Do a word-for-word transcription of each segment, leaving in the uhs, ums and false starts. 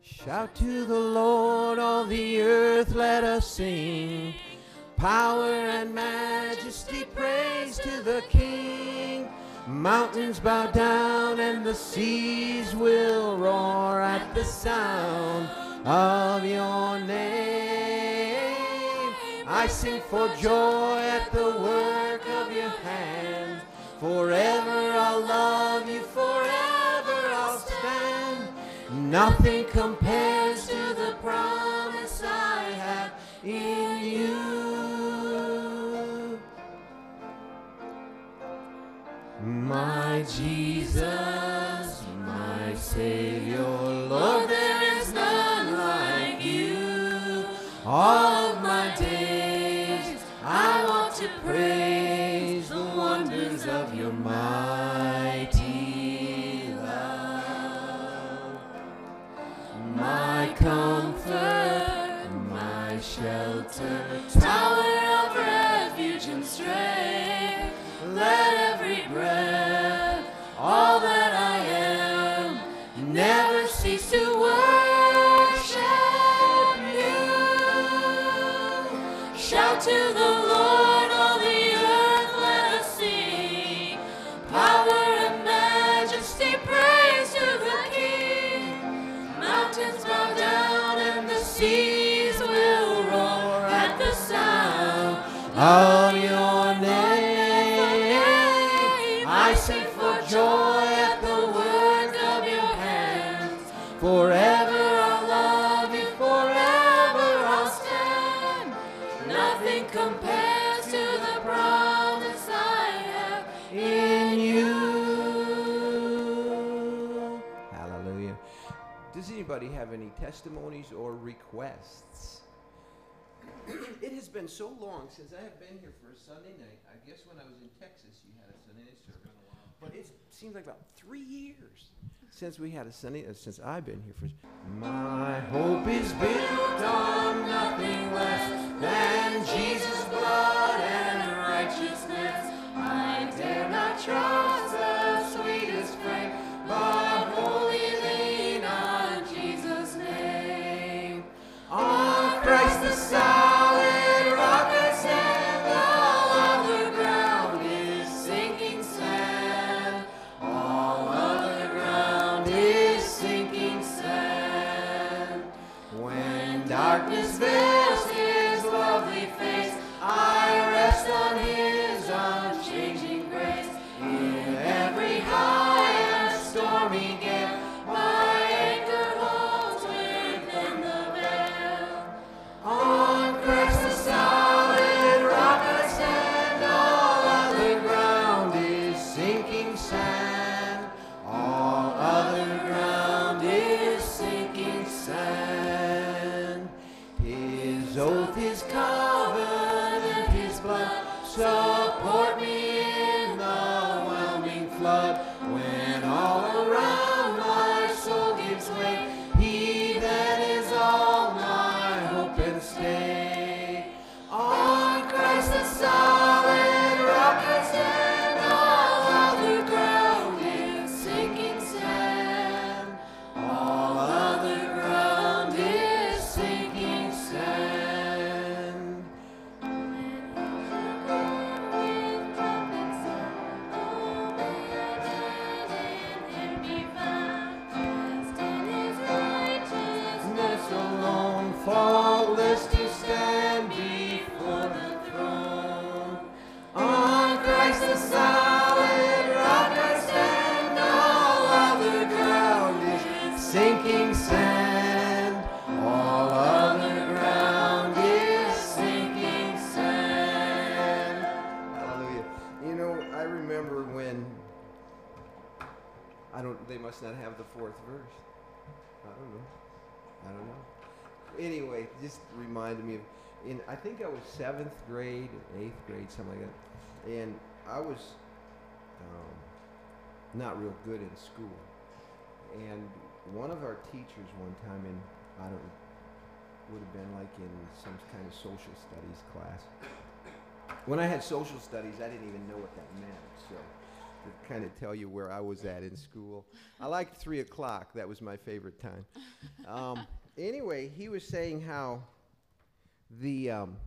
Shout to the Lord, all the earth, let us sing. Power and majesty, praise to the King. Mountains bow down and the seas will roar at the sound of your name. I sing for joy at the work of your hands. Forever I'll love you, forever I'll stand. Nothing compares to the promise I have in you. My Jesus, my Savior, Lord, there is none like you. All of my days I want to praise the wonders of your mighty love. My comfort, my shelter, tower of refuge and strength. Let every breath, all that I am, never cease to worship you. Shout to the Lord, all the earth, let us sing. Power and majesty, praise to the King. Mountains bow down and the seas will roar at the sound of your name. I sing for joy at the work of your hands. Forever I'll love you, forever I'll stand. Nothing compares to the promise I have in you. Hallelujah. Does anybody have any testimonies or requests? It has been so long since I have been here for a Sunday night. I guess when I was in Texas, you had a Sunday night service. But it seems like about three years since we had a Sunday, uh, since I've been here for. My hope is built on nothing less than Jesus' blood and righteousness. I dare not trust the sweetest frame, but wholly lean on Jesus' name. On Christ the solid rock I stand, all other ground is sinking sand. All other ground is sinking sand. When darkness veils his lovely face, I rest on his unchanging grace. In every high and stormy gale, my anchor holds within the veil. On Christ the solid rock I stand, all other ground is sinking sand. All other ground is sinking sand. His oath, his covenant, his blood support me in the whelming flood. When all around my soul gives way, he then is all my hope and stay. On Christ the solid rock I stand, all other ground is sinking sand. All other ground is sinking sand. Righteousness alone, faultless to stand before the throne. On Christ the solid rock I stand, all other ground is sinking sand. All other ground is sinking sand. Hallelujah. You know, I remember when, I don't, they must not have the fourth verse. I don't know. I don't know. Anyway, just reminded me of, in I think I was seventh grade, eighth grade, something like that, and I was um, not real good in school. And one of our teachers one time in, I don't know, would have been like in some kind of social studies class. When I had social studies, I didn't even know what that meant. So to kind of tell you where I was at in school. I liked three o'clock. That was my favorite time. Um, anyway, he was saying how the um,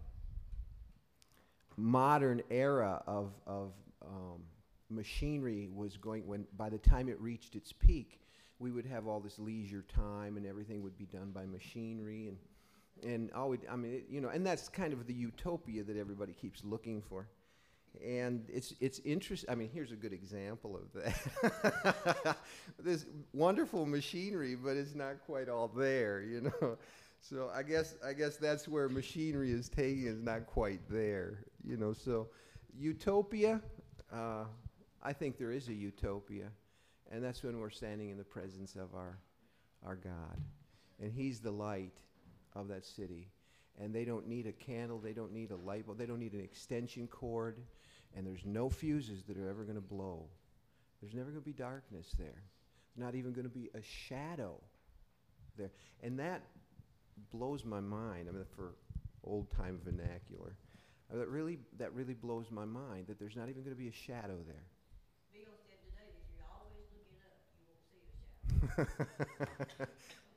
modern era of, of um, machinery was going, when by the time it reached its peak, we would have all this leisure time and everything would be done by machinery and and all we, I mean, it, you know, and that's kind of the utopia that everybody keeps looking for. And it's it's interesting. I mean, here's a good example of that. This wonderful machinery, but it's not quite all there, you know. So I guess I guess that's where machinery is taking is not quite there, you know. So utopia, uh, I think there is a utopia, and that's when we're standing in the presence of our our God, and He's the light of that city. And they don't need a candle, they don't need a light bulb, they don't need an extension cord, and there's no fuses that are ever going to blow. There's never going to be darkness there. Not even going to be a shadow there. And that blows my mind. I mean, for old-time vernacular. Uh, that really, that really blows my mind, that there's not even going to be a shadow there. Bill said today that you're always looking up, you won't see a shadow.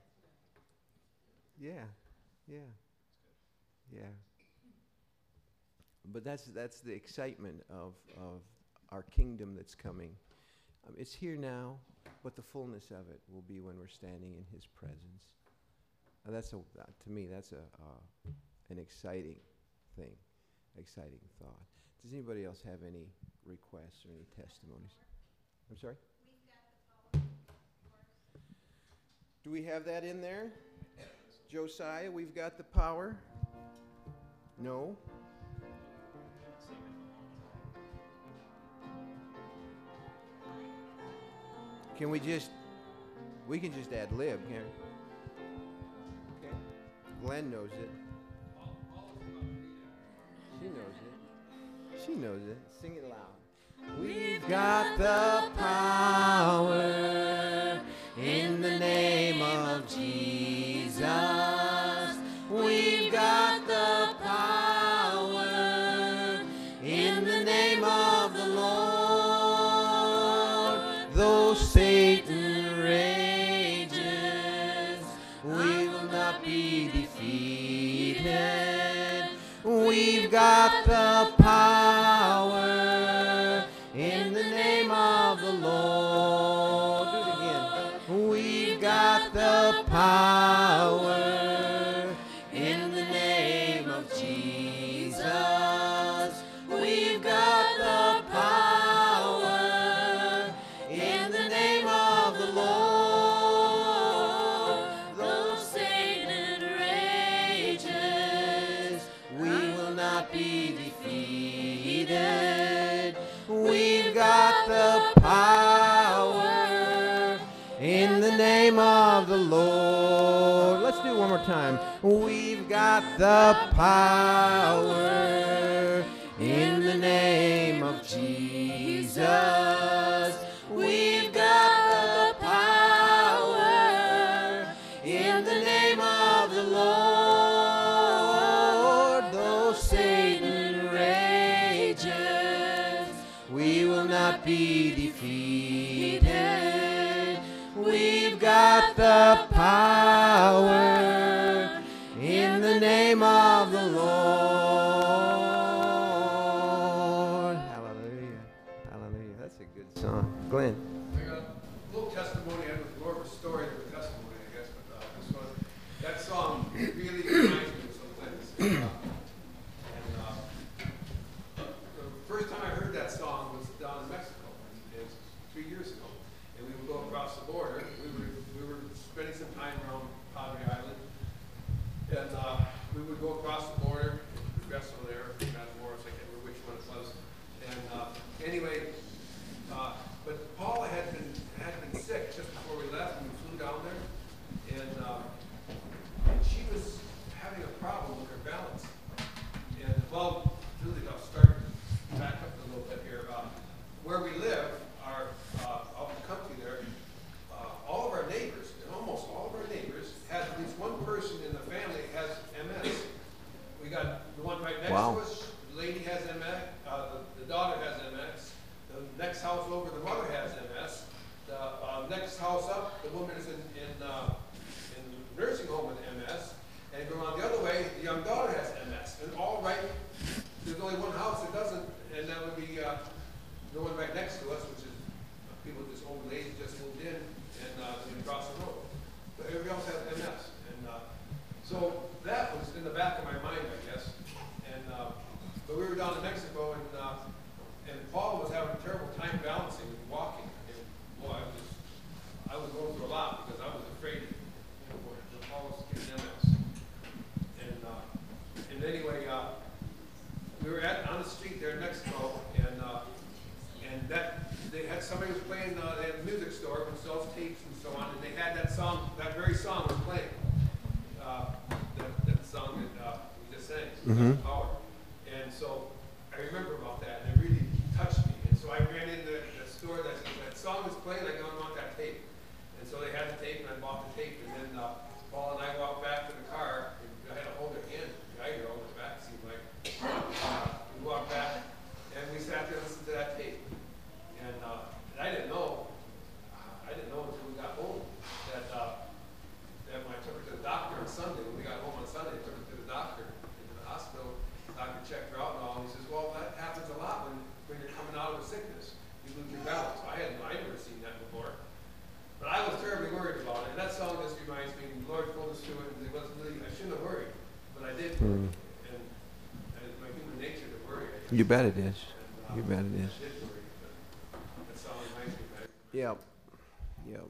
Yeah, yeah. Yeah, but that's that's the excitement of of our kingdom that's coming. Um, it's here now, but the fullness of it will be when we're standing in His presence. Uh, that's a uh, to me that's a uh, an exciting thing, exciting thought. Does anybody else have any requests or any testimonies? I'm sorry. We've got the power. Do we have that in there, Josiah? We've got the power. No. Can we just, we can just ad lib, can't we? Okay. Glenn knows it. She knows it. She knows it. Sing it loud. We've got the power in the name of Jesus. We've got the power in the name of the Lord. Though Satan rages, we will not be defeated. We've got the power in the name of the Lord. Do it again. We've got the power in the name of Jesus. We've got the power in the name of the Lord. Though Satan rages, we will not be defeated. We've got the power in the name of the Lord. Let's do it one more time. We've got the power in the name of Jesus. We've got the power in the name of the Lord. Though Satan rages, we will not be defeated. We've got the power in the name of the Lord. Hallelujah. Hallelujah. That's a good song. Glenn. I got a little testimony. It was more of a story than a testimony, I guess. But uh, this one, that song really reminds me of some things. Uh, and uh, the first time I heard that song was down in Mexico. And it was three years ago. And we would go across the border. We were we were spending some time around Padre Island, and uh, we would go across the border. We wrestle there, Matamoros, I can't remember which one it was. And uh, anyway, uh, but Paula had been had been sick just before we left, and we flew down there, and, uh, and she was having a problem with her balance. And well, really, I'll start back up a little bit here. Uh, where we live, our uh, out in the country there, uh, all of our neighbors, and almost all of our neighbors, have at least one person in the family has M S. We got the one right next Wow. to us. young daughter has M S. And all right, there's only one house that doesn't, and that would be uh, the one right next to us, which is uh, people with this old age just moved in and uh, living across the road. But everybody else has M S. And uh, so that was in the back of my mind, I guess. And uh, but we were down in Mexico, and uh, and Paul was having a terrible time balancing and walking. And boy, I was I was going through a lot because I was afraid, you know, when Paul was getting M S. And uh, and anyway, uh, we were at on the street there in Mexico, and uh, and that they had somebody was playing. Uh, they had a music store which sells tapes and so on, and they had that song, that very song was playing. Uh, that, that song that uh, we just sang, Mhm. Power. And so I remember about that, and it really touched me. And so I ran into the store that that song was playing. Like, I don't want that tape. And so they had the tape, and I bought the tape. And then uh, Paul and I walked back to the car, and I had to hold her hand. The guy here over the back seemed like. Uh, we walked back, and we sat there and listened to that tape. And, uh, and I didn't know. I didn't know until we got home that uh, that when I took her to the doctor on Sunday, when we got home on Sunday, I took her to the doctor, into the hospital. The doctor checked her out and all, and he says, well, that happens a lot when, when you're coming out of a sickness. You lose your balance. I hadn't, I'd never seen that before. But I was terribly worried about it. And that song just reminds me, the Lord told us to it, and it wasn't really, I shouldn't have worried. But I did worry. Mm. And, and it's my human nature to worry. I guess. You bet it is. And, uh, You bet it is. I did worry, but that song reminds me of that. Yep. Yep.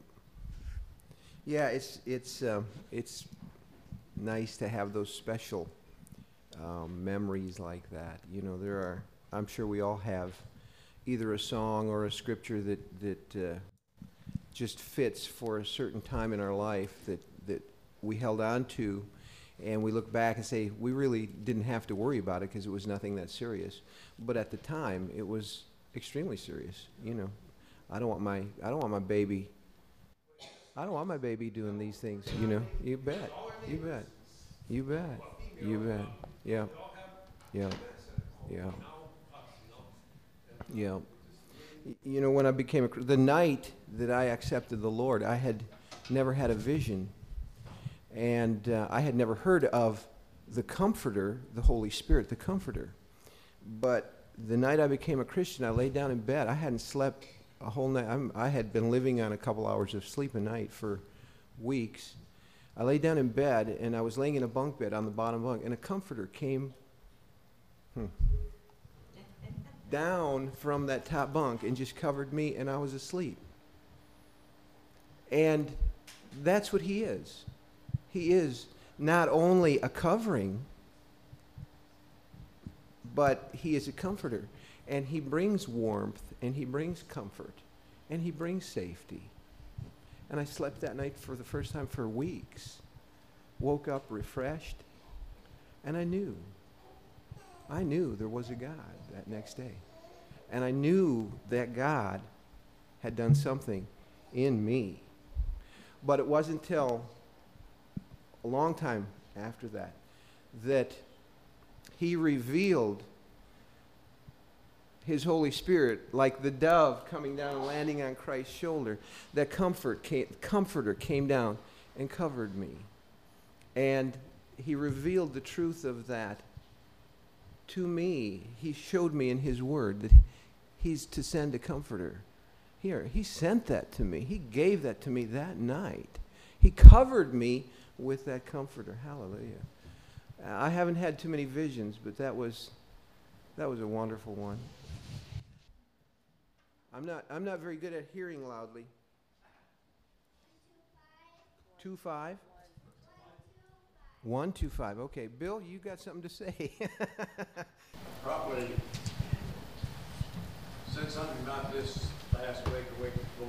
Yeah, it's it's um, it's nice to have those special um, memories like that. You know, there are. I'm sure we all have either a song or a scripture that that uh, just fits for a certain time in our life that that we held on to, and we look back and say we really didn't have to worry about it because it was nothing that serious. But at the time, it was extremely serious. You know, I don't want my I don't want my baby. I don't want my baby doing these things, you know. You bet. You bet. You bet. You bet. Yeah. Yeah. Yeah. Yeah. Y- You know, when I became a, Chr- the night that I accepted the Lord, I had never had a vision, and uh, I had never heard of the Comforter, the Holy Spirit, the Comforter. But the night I became a Christian, I laid down in bed. I hadn't slept a whole night. I'm, I had been living on a couple hours of sleep a night for weeks. I lay down in bed, and I was laying in a bunk bed on the bottom bunk, and a comforter came hmm, down from that top bunk and just covered me, and I was asleep. And that's what he is. He is not only a covering, but he is a comforter. And he brings warmth, and he brings comfort, and he brings safety. And I slept that night for the first time for weeks. Woke up refreshed, and I knew. I knew there was a God that next day. And I knew that God had done something in me. But it wasn't until a long time after that that he revealed his Holy Spirit, like the dove coming down and landing on Christ's shoulder. That comfort came, comforter came down and covered me. And he revealed the truth of that to me. He showed me in his word that he's to send a comforter. Here, he sent that to me. He gave that to me that night. He covered me with that comforter. Hallelujah. I haven't had too many visions, but that was that was a wonderful one. I'm not I'm not very good at hearing loudly. Two five? One two five. Okay, Bill, you got something to say? Probably said something about this last week or week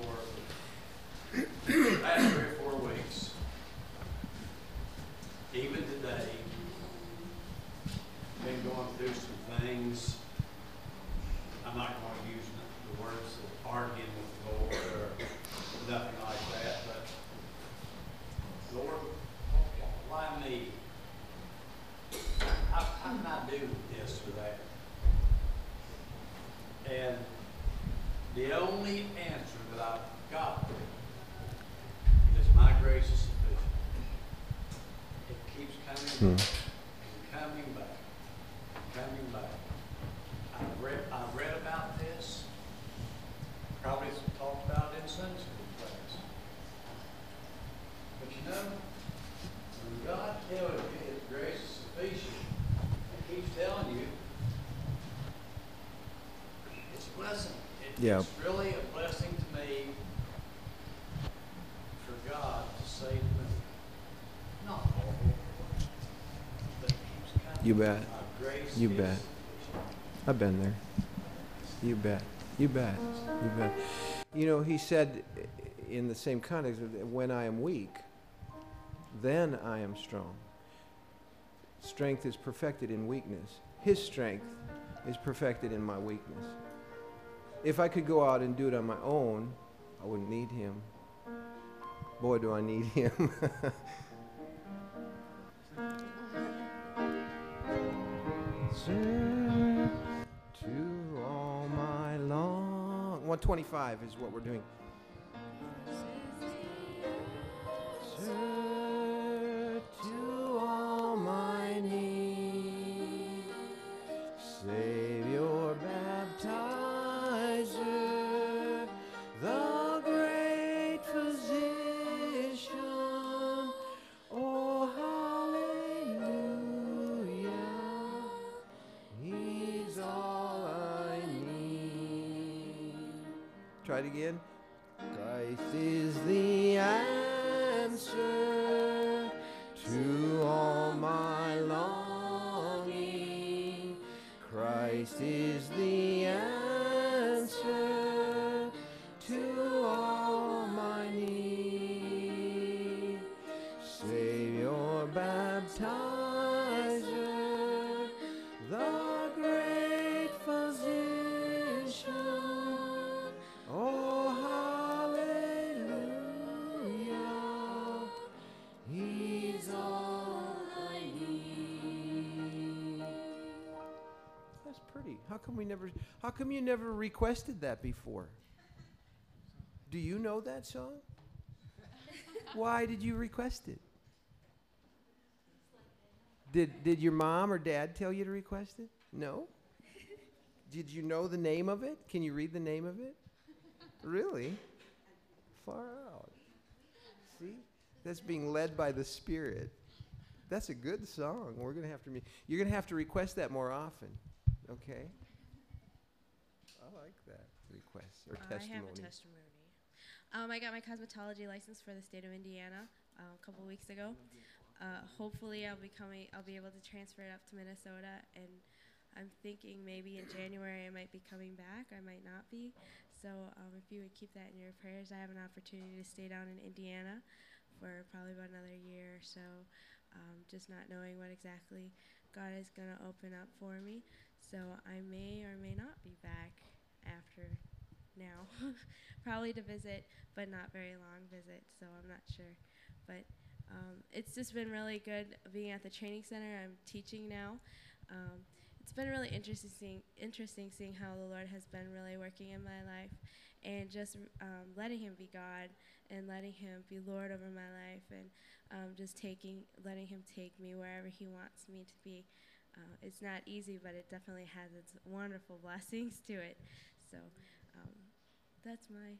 before. Last three or four weeks, even today, been going through some things. I'm not going to use the words of arguing with the Lord or nothing like that, but Lord, why me? How, how can I do this or that? And the only answer that I've got is my grace is sufficient. It keeps coming Hmm. and Yeah. It's really a blessing to me for God to save me. Not all, but He's kind of You bet. my grace You is bet. I've been there. You bet. You bet. You bet. You know, he said in the same context, when I am weak, then I am strong. Strength is perfected in weakness. His strength is perfected in my weakness. If I could go out and do it on my own, I wouldn't need him. Boy, do I need him. Sir, to all my long. one twenty-five is what we're doing. Sir, to all my needs, Savior baptizer, the great physician. Oh, hallelujah. He's all I need. Try it again. Christ is the answer to all my longing. Christ is the answer to all my need. Savior baptizer, the great physician. Oh, hallelujah. He's all I need. That's pretty. How come we never how come you never requested that before? Do you know that song? Why did you request it? Did did your mom or dad tell you to request it? No? Did you know the name of it? Can you read the name of it? Really? Far out. See? That's being led by the Spirit. That's a good song. We're gonna have to. You're gonna have to request that more often. Okay. I like that request or Uh, testimony. I have a testimony. Um, I got my cosmetology license for the state of Indiana uh, a couple weeks ago. Uh, hopefully, I'll be coming. I'll be able to transfer it up to Minnesota, and I'm thinking maybe in January I might be coming back. I might not be. So um, if you would keep that in your prayers, I have an opportunity to stay down in Indiana for probably about another year or so. Um, just not knowing what exactly God is going to open up for me. So I may or may not be back after now. Probably to visit, but not very long visit, so I'm not sure. But um, it's just been really good being at the training center. I'm teaching now. Um, it's been really interesting seeing, interesting seeing how the Lord has been really working in my life, and just um, letting Him be God and letting Him be Lord over my life, and um, just taking, letting Him take me wherever He wants me to be. Uh, it's not easy, but it definitely has its wonderful blessings to it. So um, that's my.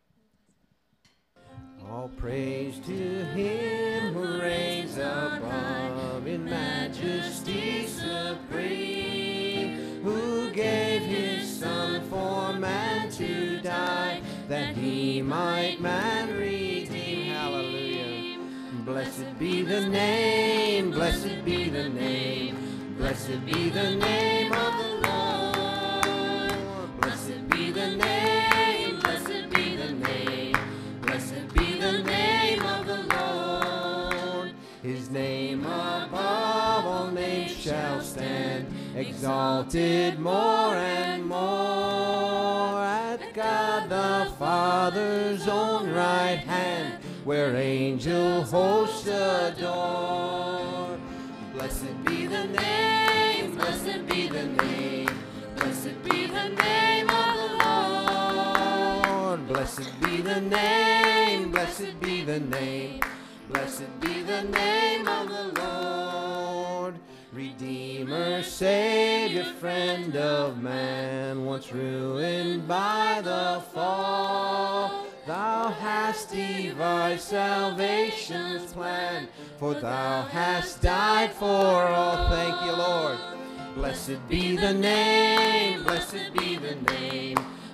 All praise to Him who reigns above in majesty supreme, who gave His Son for man to die, that He might man redeem. Hallelujah. Blessed be the name, blessed be the name, blessed be the name of the Lord. Blessed be the name, blessed be the name, blessed be the name of the Lord. His name above all names shall stand, exalted more and more at God the Father's own right hand, where angel hosts adore. Blessed be the name, blessed be the name, blessed be the name of the Lord. Blessed be the name, blessed be the name, blessed be the name of the Lord. Redeemer, Savior, friend of man, once ruined by the fall, Thou hast devised salvation's plan, for Thou hast died for all. Thank you, Lord. Blessed be the name, blessed be the name,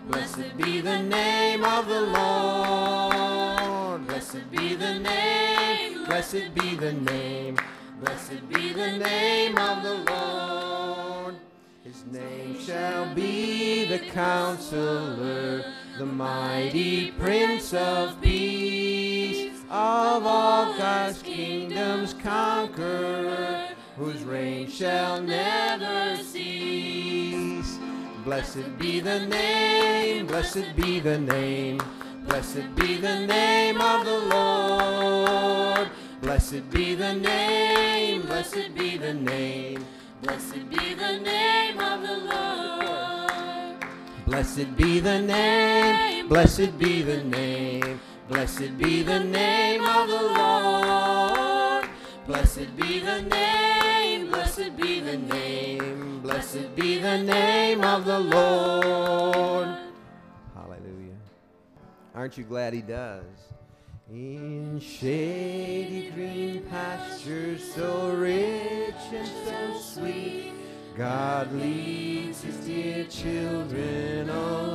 Blessed be the name of the Lord. Blessed be the name. Blessed be the name. Blessed be the name of the Lord. His name shall be the Counselor, the mighty Prince of Peace, of all God's kingdoms conqueror, whose reign shall never cease. Blessed be the name, blessed be the name, blessed be the name of the Lord. Blessed be the name, blessed be the name, blessed be the name of the Lord. Blessed be the name, blessed be the name, blessed be the name of the Lord. Blessed be the name, blessed be the name, blessed be the name of the Lord. Hallelujah. Aren't you glad he does? In shady green pastures so rich and so sweet, God leads his dear children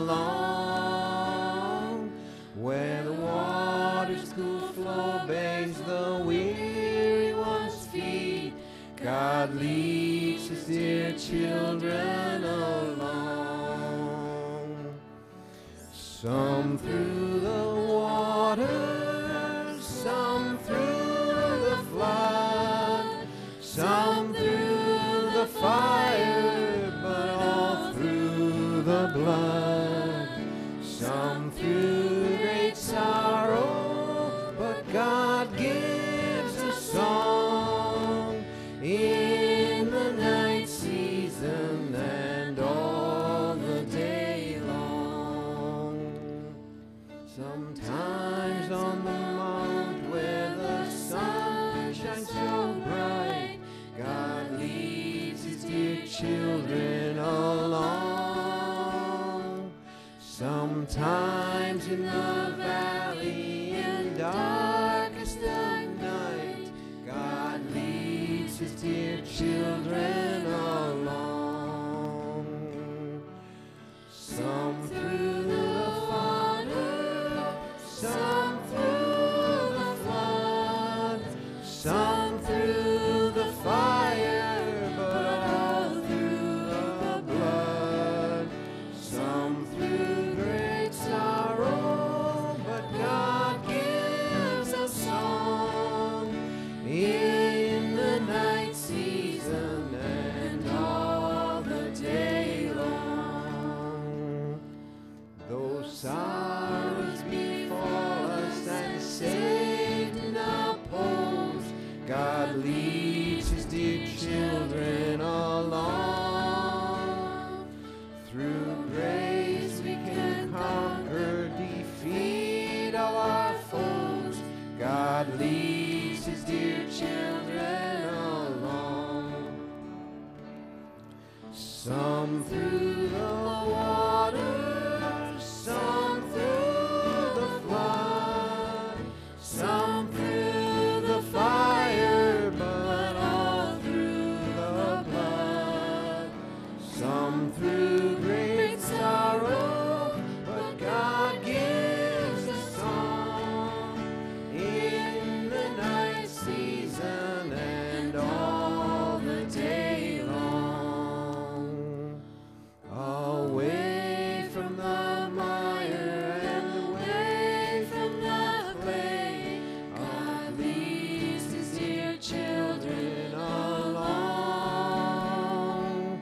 along. Where the water's cool flow bathes the weary one's feet, God leads his dear children along. Some through the waters, some through the flood, some through the fire, but all through the blood. Some through great sorrow, but God gives a song in the night season and all the day long. Sometimes on the mount where the sun shines so bright, God leads his dear children along. Sometimes in the valley in darkest of night, God leads his dear children along. Some through the fire, some through the flood, some through the fire, but all through the blood. Some through great sorrow, but God gives a song in the night season and all the day long. Though sorrows befall us and Satan oppose, God leads his dear children along. Through grace we can conquer, defeat all our foes. God leads his dear children along. Some through the waters, some through the flood, some through the fire, but all through the blood. Some through great sorrow, but God gives a song in the night season and all the day long. Away from the mire and away from the clay, God leads his dear children along.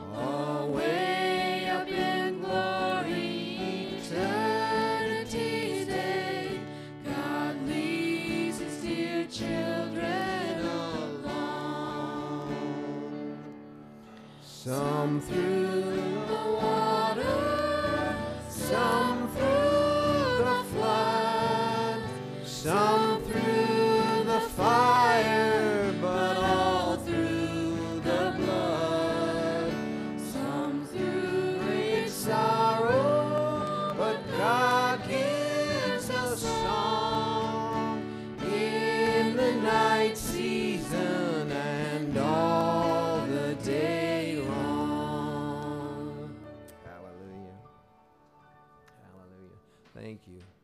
Away up in glory, eternity's day, God leads his dear children along. Some through the water, some through the flood, some through the fire, but all through the blood. Some through great sorrow, but God gives a song in the night season and all the day long. Hallelujah. Thank you.